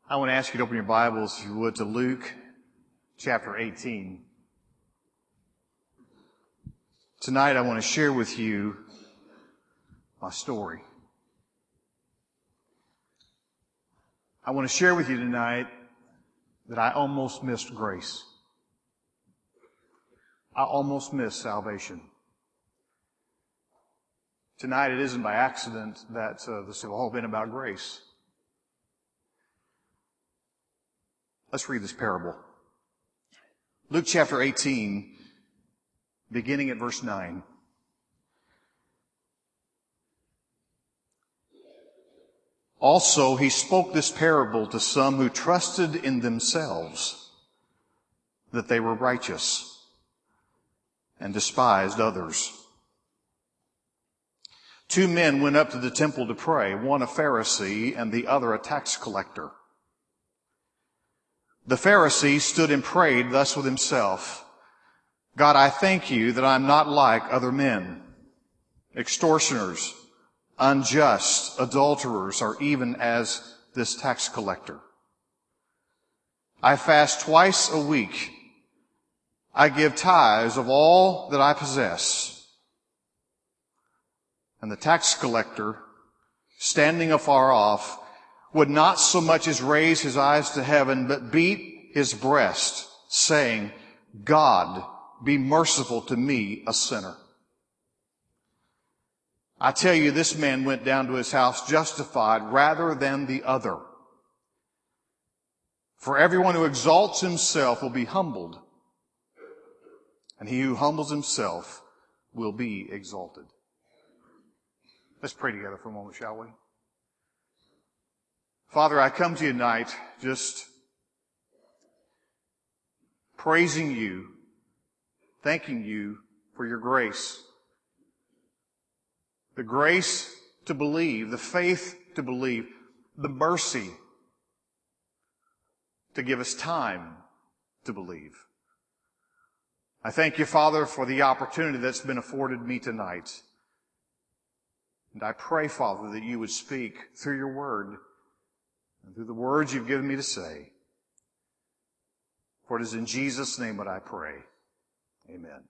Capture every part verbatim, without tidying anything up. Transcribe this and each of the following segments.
I want to ask you to open your Bibles, if you would, to Luke chapter eighteen. Tonight I want to share with you my story. I want to share with you tonight that I almost missed grace. I almost missed salvation. Tonight it isn't by accident that uh, this has all been about grace. Let's read this parable. Luke chapter eighteen, beginning at verse nine. Also, he spoke this parable to some who trusted in themselves that they were righteous and despised others. Two men went up to the temple to pray, one a Pharisee and the other a tax collector. The Pharisee stood and prayed thus with himself, God, I thank you that I'm not like other men, extortioners, unjust, adulterers, or even as this tax collector. I fast twice a week. I give tithes of all that I possess. And the tax collector, standing afar off, would not so much as raise his eyes to heaven, but beat his breast, saying, God, be merciful to me, a sinner. I tell you, this man went down to his house justified rather than the other. For everyone who exalts himself will be humbled, and he who humbles himself will be exalted. Let's pray together for a moment, shall we? Father, I come to you tonight just praising you, thanking you for your grace. The grace to believe, the faith to believe, the mercy to give us time to believe. I thank you, Father, for the opportunity that's been afforded me tonight. And I pray, Father, that you would speak through your word and through the words you've given me to say. For it is in Jesus' name that I pray. Amen.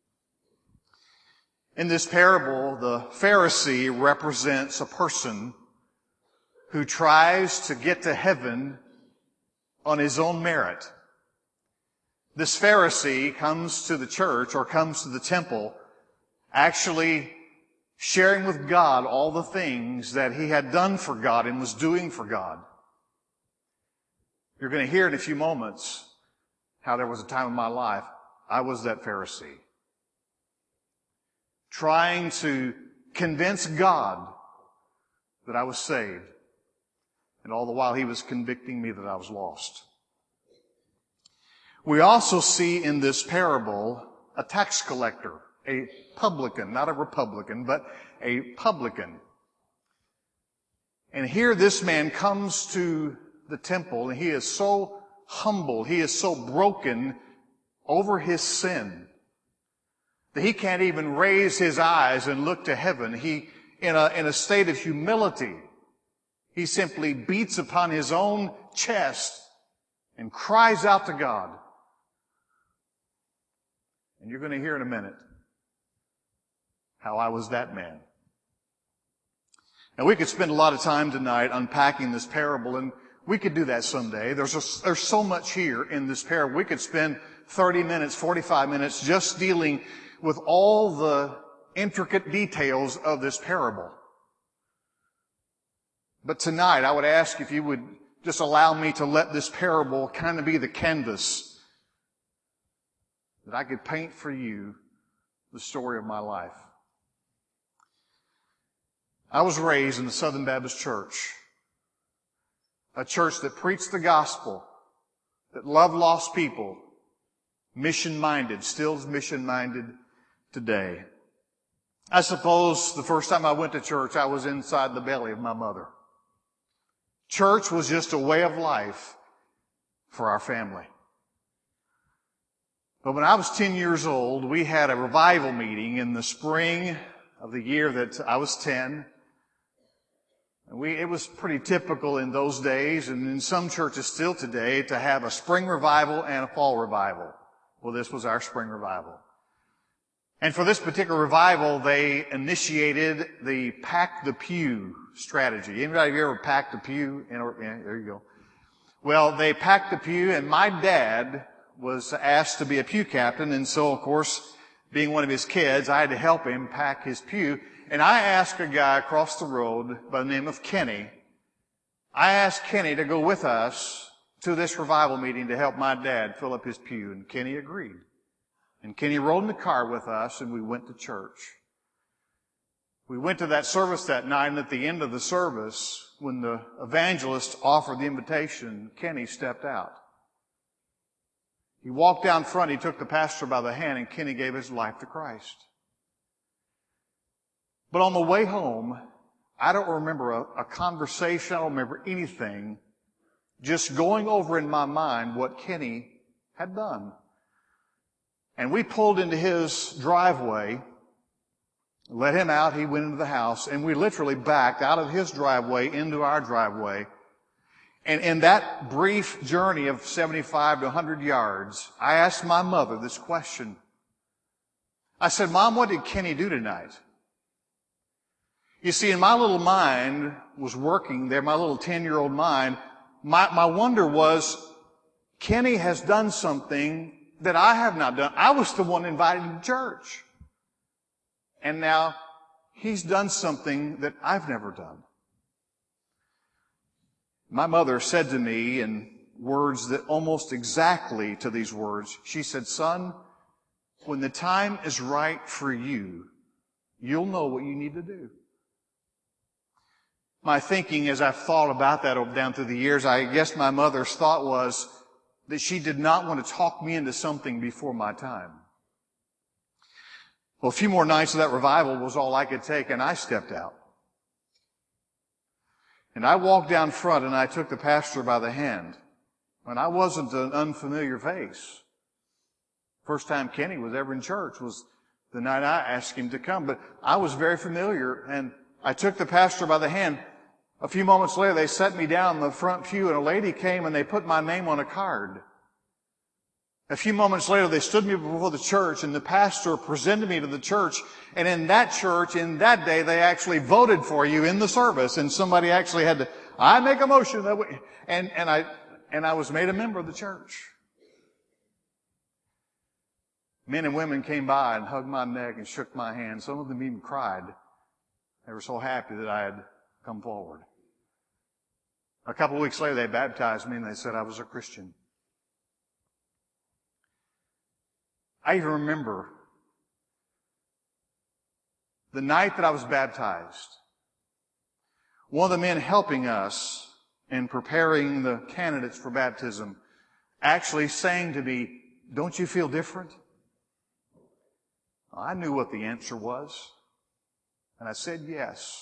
In this parable, the Pharisee represents a person who tries to get to heaven on his own merit. This Pharisee comes to the church or comes to the temple actually sharing with God all the things that he had done for God and was doing for God. You're going to hear in a few moments how there was a time in my life I was that Pharisee, trying to convince God that I was saved, and all the while he was convicting me that I was lost. We also see in this parable a tax collector, a publican, not a Republican, but a publican. And here this man comes to the temple, and he is so humble, he is so broken over his sin that he can't even raise his eyes and look to heaven. He, in a, in a state of humility, he simply beats upon his own chest and cries out to God. And you're going to hear in a minute how I was that man. Now, we could spend a lot of time tonight unpacking this parable, and we could do that someday. There's a, there's so much here in this parable. We could spend thirty minutes, forty-five minutes just dealing with all the intricate details of this parable. But tonight, I would ask if you would just allow me to let this parable kind of be the canvas that I could paint for you the story of my life. I was raised in the Southern Baptist Church, a church that preached the gospel, that loved lost people, mission-minded, still is mission-minded today. I suppose the first time I went to church, I was inside the belly of my mother. Church was just a way of life for our family. But when I was ten years old, we had a revival meeting in the spring of the year that I was ten. We, it was pretty typical in those days, and in some churches still today, to have a spring revival and a fall revival. Well, this was our spring revival. And for this particular revival, they initiated the pack the pew strategy. Anybody ever packed a pew? Yeah, there you go. Well, they packed the pew, and my dad was asked to be a pew captain, and so, of course, being one of his kids, I had to help him pack his pew. And I asked a guy across the road by the name of Kenny, I asked Kenny to go with us to this revival meeting to help my dad fill up his pew, and Kenny agreed. And Kenny rode in the car with us, and we went to church. We went to that service that night, and at the end of the service, when the evangelist offered the invitation, Kenny stepped out. He walked down front, he took the pastor by the hand, and Kenny gave his life to Christ. But on the way home, I don't remember a, a conversation, I don't remember anything, just going over in my mind what Kenny had done. And we pulled into his driveway, let him out, he went into the house, and we literally backed out of his driveway into our driveway. And in that brief journey of seventy-five to one hundred yards, I asked my mother this question. I said, Mom, what did Kenny do tonight? You see, in my little mind was working there, my little ten-year-old mind, my, my wonder was, Kenny has done something that I have not done. I was the one invited to church. And now he's done something that I've never done. My mother said to me in words that almost exactly to these words, she said, son, when the time is right for you, you'll know what you need to do. My thinking as I've thought about that down through the years, I guess my mother's thought was that she did not want to talk me into something before my time. Well, a few more nights of that revival was all I could take, and I stepped out. And I walked down front, and I took the pastor by the hand. And I wasn't an unfamiliar face. First time Kenny was ever in church was the night I asked him to come. But I was very familiar, and I took the pastor by the hand. A few moments later, they set me down in the front pew, and a lady came and they put my name on a card. A few moments later, they stood me before the church, and the pastor presented me to the church. And in that church, in that day, they actually voted for you in the service. And somebody actually had to, I make a motion that we, and, and I, and I was made a member of the church. Men and women came by and hugged my neck and shook my hand. Some of them even cried. They were so happy that I had come forward. A couple of weeks later, they baptized me and they said I was a Christian. I even remember the night that I was baptized, one of the men helping us in preparing the candidates for baptism actually saying to me, don't you feel different? I knew what the answer was, and I said yes.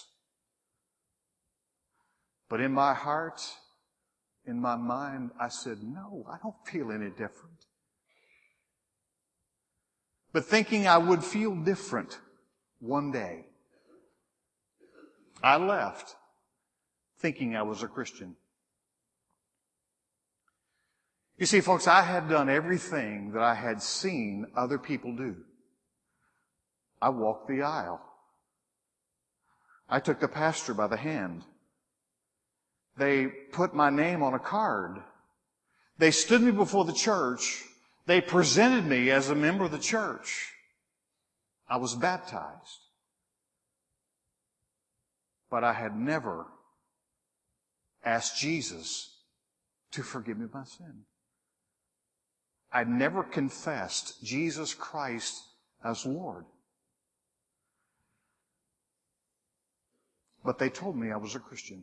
But in my heart, in my mind, I said, no, I don't feel any different. But thinking I would feel different one day, I left thinking I was a Christian. You see, folks, I had done everything that I had seen other people do. I walked the aisle. I took the pastor by the hand. They put my name on a card. They stood me before the church. They presented me as a member of the church. I was baptized. But I had never asked Jesus to forgive me my sin. I'd never confessed Jesus Christ as Lord. But they told me I was a Christian.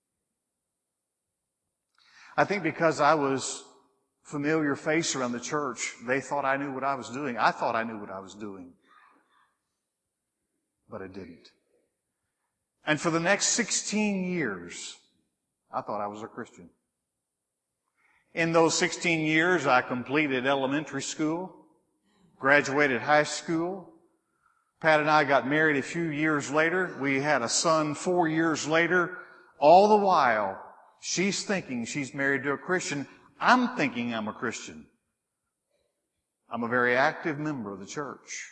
I think because I was a familiar face around the church, they thought I knew what I was doing. I thought I knew what I was doing. But I didn't. And for the next sixteen years, I thought I was a Christian. In those sixteen years, I completed elementary school, graduated high school. Pat and I got married a few years later. We had a son four years later. All the while, she's thinking she's married to a Christian. I'm thinking I'm a Christian. I'm a very active member of the church.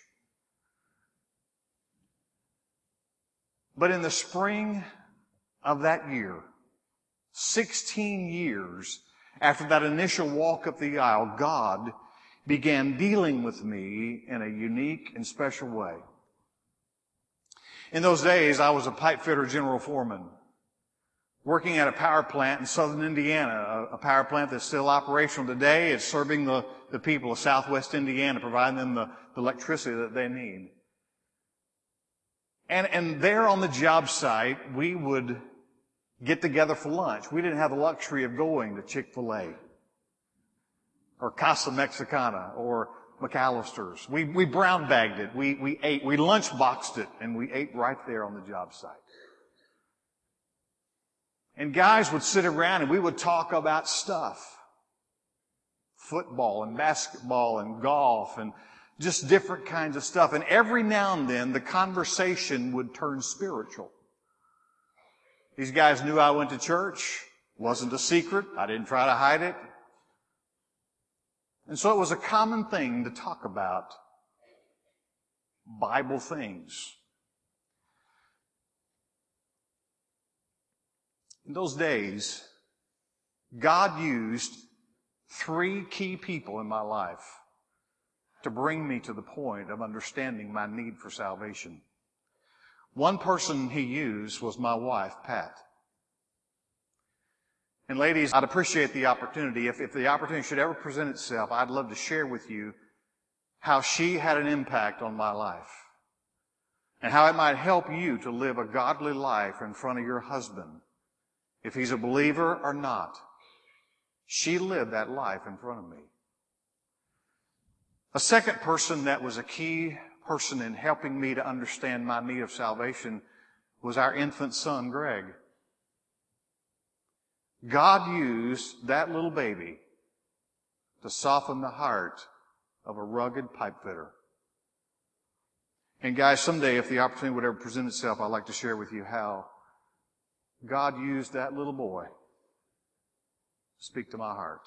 But in the spring of that year, sixteen years after that initial walk up the aisle, God began dealing with me in a unique and special way. In those days, I was a pipe fitter general foreman, working at a power plant in southern Indiana, a power plant that's still operational today. It's serving the, the people of southwest Indiana, providing them the, the electricity that they need. And, and there on the job site, we would get together for lunch. We didn't have the luxury of going to Chick-fil-A or Casa Mexicana or McAllister's. We, we brown bagged it. We, we ate, we lunch boxed it, and we ate right there on the job site. And guys would sit around and we would talk about stuff. Football and basketball and golf and just different kinds of stuff. And every now and then the conversation would turn spiritual. These guys knew I went to church. It wasn't a secret. I didn't try to hide it. And so it was a common thing to talk about Bible things. In those days, God used three key people in my life to bring me to the point of understanding my need for salvation. One person He used was my wife, Pat. And ladies, I'd appreciate the opportunity. If, if the opportunity should ever present itself, I'd love to share with you how she had an impact on my life and how it might help you to live a godly life in front of your husband, if he's a believer or not. She lived that life in front of me. A second person that was a key person in helping me to understand my need of salvation was our infant son, Greg. God used that little baby to soften the heart of a rugged pipe fitter. And guys, someday if the opportunity would ever present itself, I'd like to share with you how God used that little boy to speak to my heart.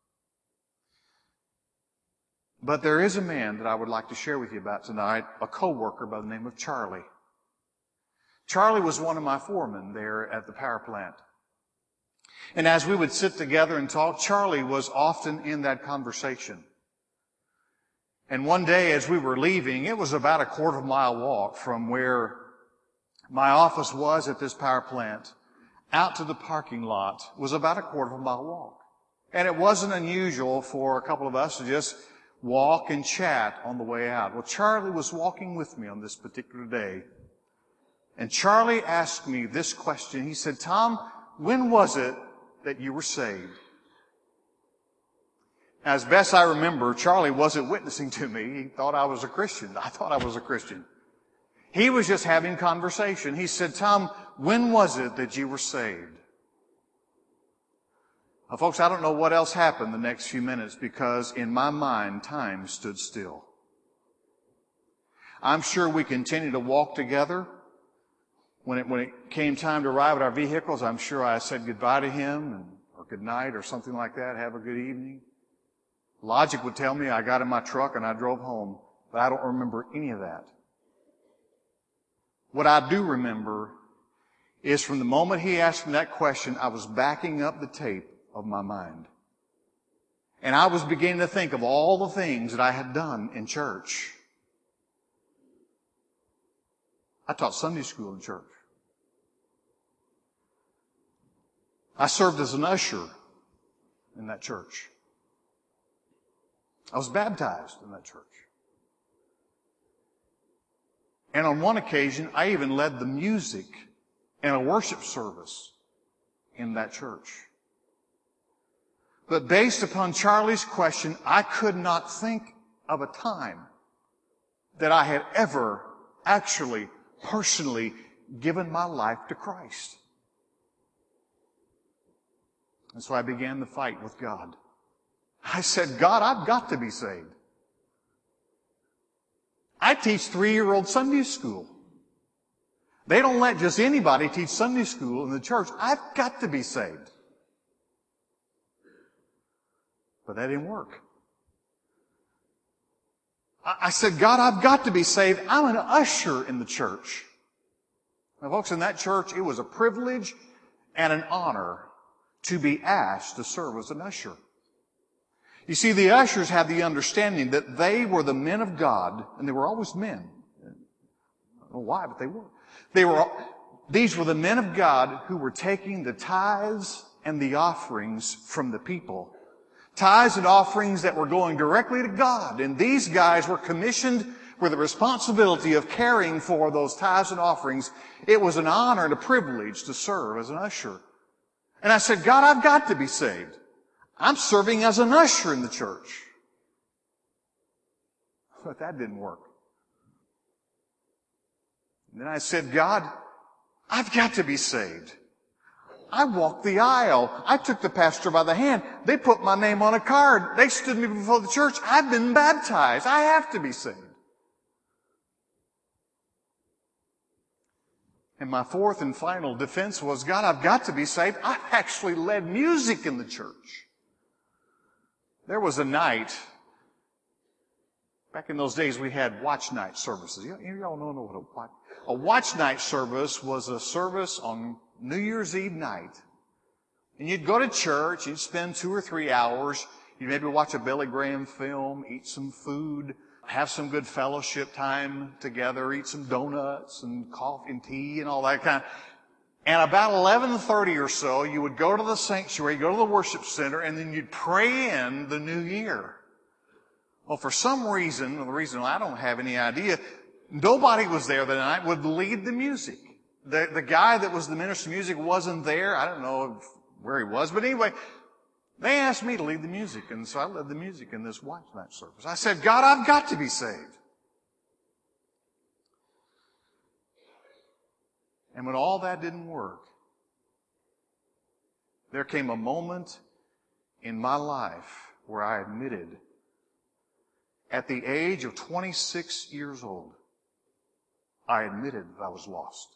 But there is a man that I would like to share with you about tonight, a co-worker by the name of Charlie. Charlie was one of my foremen there at the power plant. And as we would sit together and talk, Charlie was often in that conversation. And one day as we were leaving, it was about a quarter of a mile walk from where my office was at this power plant out to the parking lot was about a quarter of a mile walk. And it wasn't unusual for a couple of us to just walk and chat on the way out. Well, Charlie was walking with me on this particular day. And Charlie asked me this question. He said, "Tom, when was it that you were saved?" As best I remember, Charlie wasn't witnessing to me. He thought I was a Christian. I thought I was a Christian. He was just having conversation. He said, "Tom, when was it that you were saved?" Now, folks, I don't know what else happened the next few minutes because in my mind, time stood still. I'm sure we continued to walk together. When it, when it came time to arrive at our vehicles, I'm sure I said goodbye to him and, or good night or something like that. Have a good evening. Logic would tell me I got in my truck and I drove home, but I don't remember any of that. What I do remember is from the moment he asked me that question, I was backing up the tape of my mind. And I was beginning to think of all the things that I had done in church. I taught Sunday school in church. I served as an usher in that church. I was baptized in that church. And on one occasion, I even led the music in a worship service in that church. But based upon Charlie's question, I could not think of a time that I had ever actually, personally given my life to Christ. And so I began the fight with God. I said, "God, I've got to be saved. I teach three-year-old Sunday school. They don't let just anybody teach Sunday school in the church. I've got to be saved. But that didn't work. I said, God, I've got to be saved. I'm an usher in the church. Now, folks, in that church, it was a privilege and an honor to be asked to serve as an usher. You see, the ushers had the understanding that they were the men of God, and they were always men. I don't know why, but they were. They were, these were the men of God who were taking the tithes and the offerings from the people. Tithes and offerings that were going directly to God. And these guys were commissioned with the responsibility of caring for those tithes and offerings. It was an honor and a privilege to serve as an usher. And I said, God, I've got to be saved. I'm serving as an usher in the church. But that didn't work. And then I said, God, I've got to be saved. I walked the aisle. I took the pastor by the hand. They put my name on a card. They stood me before the church. I've been baptized. I have to be saved. And my fourth and final defense was, God, I've got to be saved. I've actually led music in the church. There was a night, back in those days we had watch night services. You, you all know what a watch, a watch night service was a service on New Year's Eve night. And you'd go to church, you'd spend two or three hours, you'd maybe watch a Billy Graham film, eat some food, have some good fellowship time together, eat some donuts and coffee and tea and all that kind of. And about eleven thirty or so, you would go to the sanctuary, go to the worship center, and then you'd pray in the new year. Well, for some reason, the reason I don't have any idea, nobody was there that night would lead the music. The, the guy that was the minister of music wasn't there. I don't know where he was. But anyway, they asked me to lead the music. And so I led the music in this watch night service. I said, God, I've got to be saved. And when all that didn't work, there came a moment in my life where I admitted, at the age of twenty-six years old, I admitted that I was lost.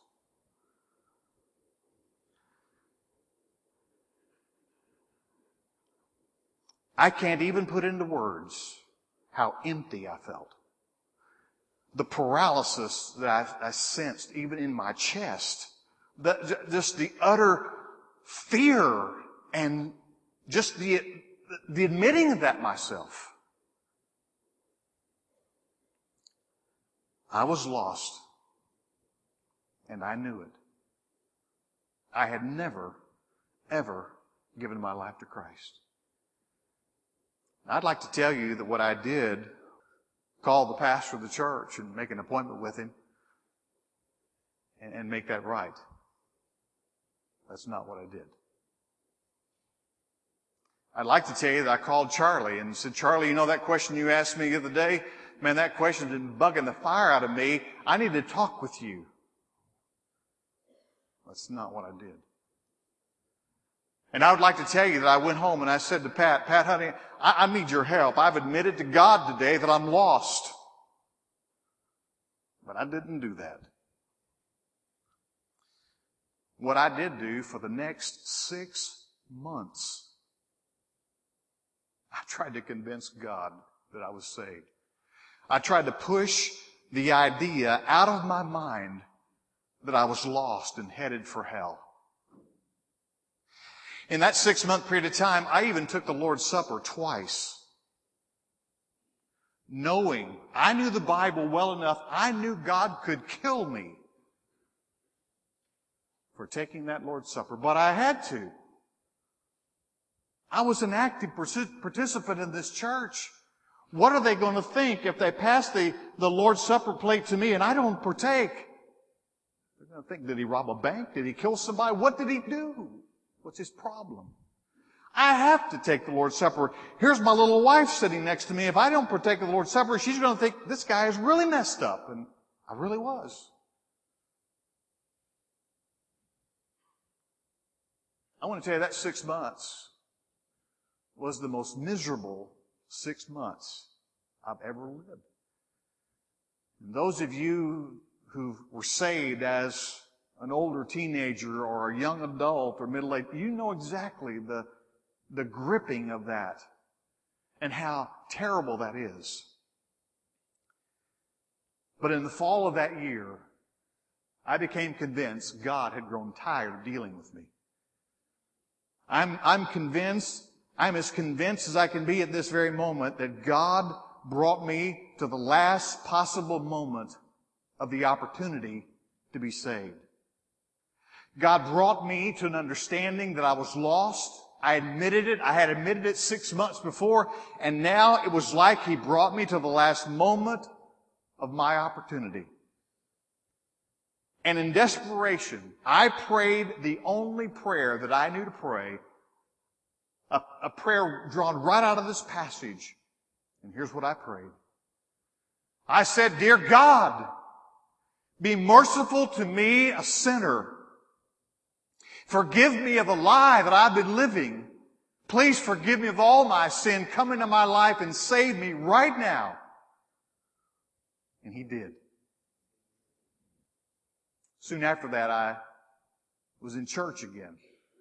I can't even put into words how empty I felt. The paralysis that I, I sensed even in my chest. The, just the utter fear and just the, the admitting of that myself. I was lost. And I knew it. I had never, ever given my life to Christ. I'd like to tell you that what I did, call the pastor of the church and make an appointment with him and, and make that right. That's not what I did. I'd like to tell you that I called Charlie and said, Charlie, you know that question you asked me the other day? Man, that question's been bugging the fire out of me. I need to talk with you. That's not what I did. And I would like to tell you that I went home and I said to Pat, Pat, honey, I, I need your help. I've admitted to God today that I'm lost. But I didn't do that. What I did do for the next six months, I tried to convince God that I was saved. I tried to push the idea out of my mind that I was lost and headed for hell. In that six-month period of time, I even took the Lord's Supper twice. Knowing, I knew the Bible well enough, I knew God could kill me for taking that Lord's Supper, but I had to. I was an active participant in this church. What are they going to think if they pass the, the Lord's Supper plate to me and I don't partake? They're going to think, did he rob a bank? Did he kill somebody? What did he do? What's his problem? I have to take the Lord's Supper. Here's my little wife sitting next to me. If I don't partake of the Lord's Supper, she's going to think this guy is really messed up. And I really was. I want to tell you that six months was the most miserable six months I've ever lived. And those of you who were saved as an older teenager or a young adult or middle-aged, you know exactly the, the gripping of that and how terrible that is. But in the fall of that year, I became convinced God had grown tired of dealing with me. I'm, I'm convinced, I'm as convinced as I can be at this very moment that God brought me to the last possible moment of the opportunity to be saved. God brought me to an understanding that I was lost. I admitted it. I had admitted it six months before, and now it was like He brought me to the last moment of my opportunity. And in desperation, I prayed the only prayer that I knew to pray, a, a prayer drawn right out of this passage. And here's what I prayed. I said, "Dear God, be merciful to me, a sinner. Forgive me of the lie that I've been living. Please forgive me of all my sin. Come into my life and save me right now." And He did. Soon after that, I was in church again.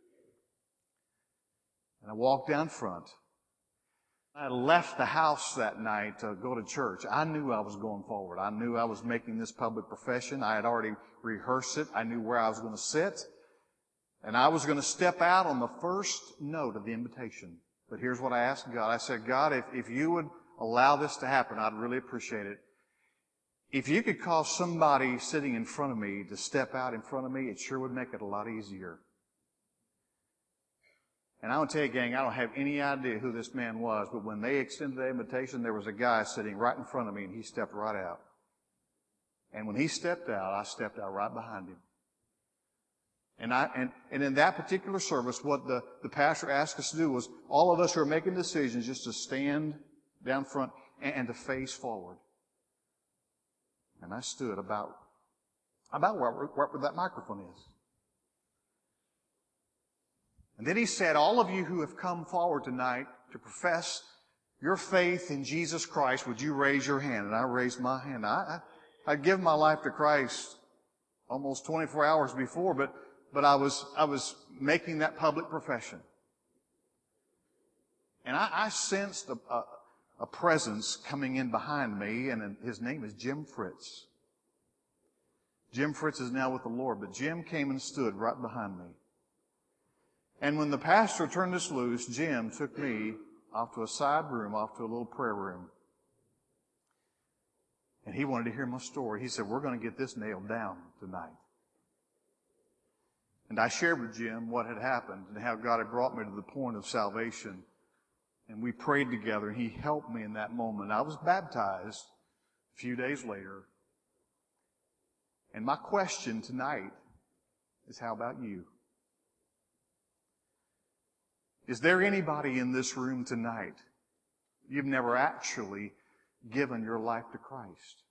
And I walked down front. I left the house that night to go to church. I knew I was going forward. I knew I was making this public profession. I had already rehearsed it. I knew where I was going to sit. And I was going to step out on the first note of the invitation. But here's what I asked God. I said, "God, if, if you would allow this to happen, I'd really appreciate it. If you could cause somebody sitting in front of me to step out in front of me, it sure would make it a lot easier." And I want to tell you, gang, I don't have any idea who this man was, but when they extended the invitation, there was a guy sitting right in front of me, and he stepped right out. And when he stepped out, I stepped out right behind him. And I and, and in that particular service, what the, the pastor asked us to do was all of us who are making decisions just to stand down front and, and to face forward. And I stood about, about where, where that microphone is. And then he said, "All of you who have come forward tonight to profess your faith in Jesus Christ, would you raise your hand?" And I raised my hand. I, I, I'd given my life to Christ almost twenty-four hours before, but, but I was, I was making that public profession. And I, I sensed a, a, a presence coming in behind me, and his name is Jim Fritz. Jim Fritz is now with the Lord, but Jim came and stood right behind me. And when the pastor turned us loose, Jim took me off to a side room, off to a little prayer room. And he wanted to hear my story. He said, "We're going to get this nailed down tonight." And I shared with Jim what had happened and how God had brought me to the point of salvation. And we prayed together, and he helped me in that moment. I was baptized a few days later. And my question tonight is, how about you? Is there anybody in this room tonight you've never actually given your life to Christ?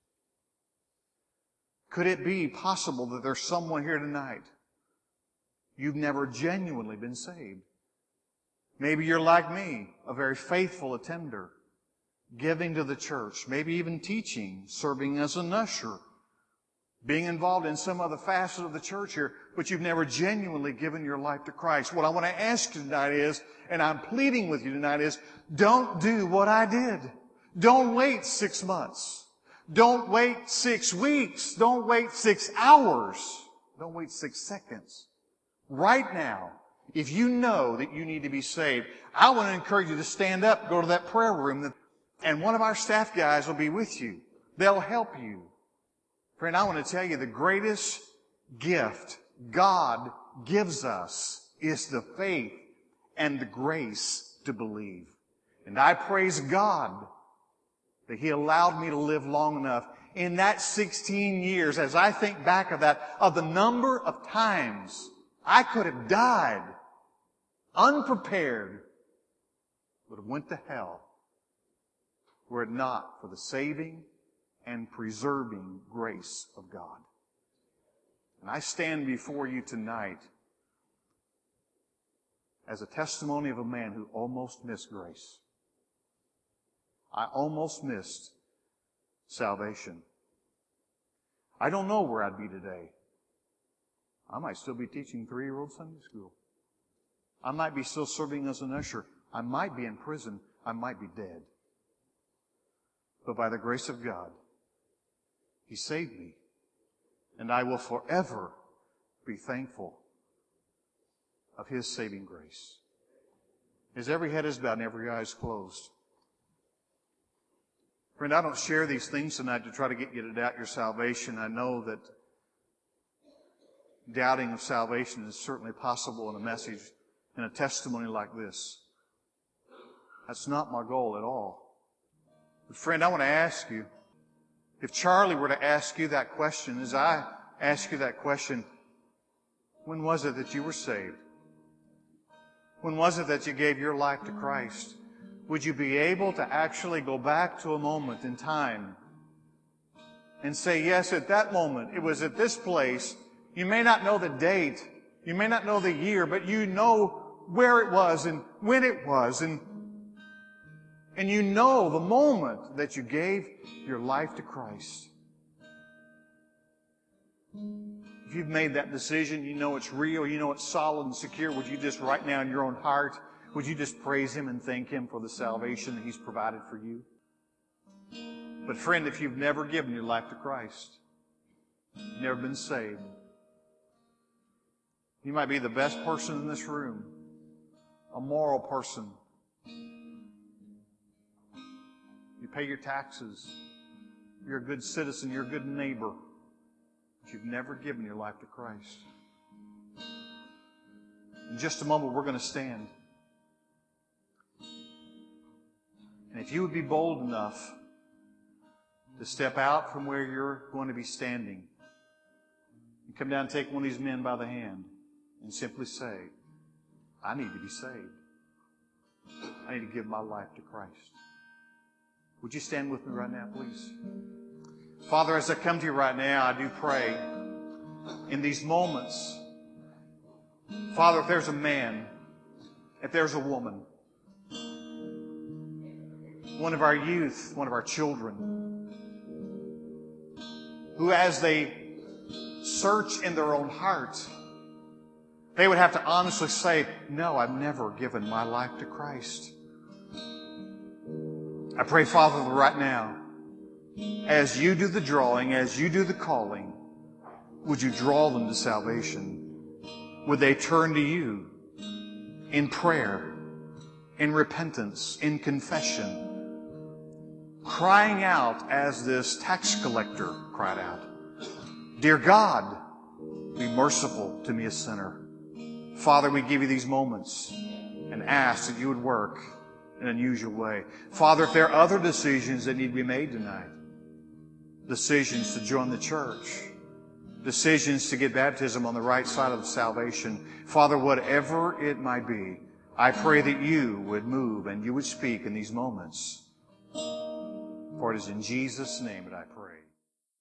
Could it be possible that there's someone here tonight you've never genuinely been saved? Maybe you're like me, a very faithful attender, giving to the church, maybe even teaching, serving as an usher, being involved in some other facet of the church here, but you've never genuinely given your life to Christ. What I want to ask you tonight is, and I'm pleading with you tonight is, don't do what I did. Don't wait six months. Don't wait six weeks. Don't wait six hours. Don't wait six seconds. Right now, if you know that you need to be saved, I want to encourage you to stand up, go to that prayer room, and one of our staff guys will be with you. They'll help you. Friend, I want to tell you the greatest gift God gives us is the faith and the grace to believe. And I praise God that He allowed me to live long enough in that sixteen years, as I think back of that, of the number of times I could have died unprepared, would have went to hell, were it not for the saving and preserving grace of God. And I stand before you tonight as a testimony of a man who almost missed grace. I almost missed salvation. I don't know where I'd be today. I might still be teaching three-year-old Sunday school. I might be still serving as an usher. I might be in prison. I might be dead. But by the grace of God, He saved me. And I will forever be thankful of His saving grace. As every head is bowed and every eye is closed. Friend, I don't share these things tonight to try to get you to doubt your salvation. I know that doubting of salvation is certainly possible in a message, in a testimony like this. That's not my goal at all. But friend, I want to ask you, if Charlie were to ask you that question, as I ask you that question, when was it that you were saved? When was it that you gave your life to Christ? Would you be able to actually go back to a moment in time and say, yes, at that moment, it was at this place. You may not know the date, you may not know the year, but you know where it was and when it was, and, and you know the moment that you gave your life to Christ. If you've made that decision, you know it's real, you know it's solid and secure, would you just right now in your own heart, would you just praise Him and thank Him for the salvation that He's provided for you? But friend, if you've never given your life to Christ, never been saved, you might be the best person in this room, a moral person. You pay your taxes. You're a good citizen. You're a good neighbor. But you've never given your life to Christ. In just a moment, we're going to stand. And if you would be bold enough to step out from where you're going to be standing and come down and take one of these men by the hand and simply say, I need to be saved. I need to give my life to Christ. Would you stand with me right now, please? Father, as I come to you right now, I do pray in these moments, Father, if there's a man, if there's a woman, one of our youth, one of our children, who as they search in their own heart, they would have to honestly say, no, I've never given my life to Christ. I pray, Father, right now, as you do the drawing, as you do the calling, would you draw them to salvation? Would they turn to you in prayer, in repentance, in confession, crying out as this tax collector cried out, Dear God, be merciful to me, a sinner. Father, we give you these moments and ask that you would work in an unusual way. Father, if there are other decisions that need to be made tonight, decisions to join the church, decisions to get baptism on the right side of salvation, Father, whatever it might be, I pray that you would move and you would speak in these moments. For it is in Jesus' name that I pray.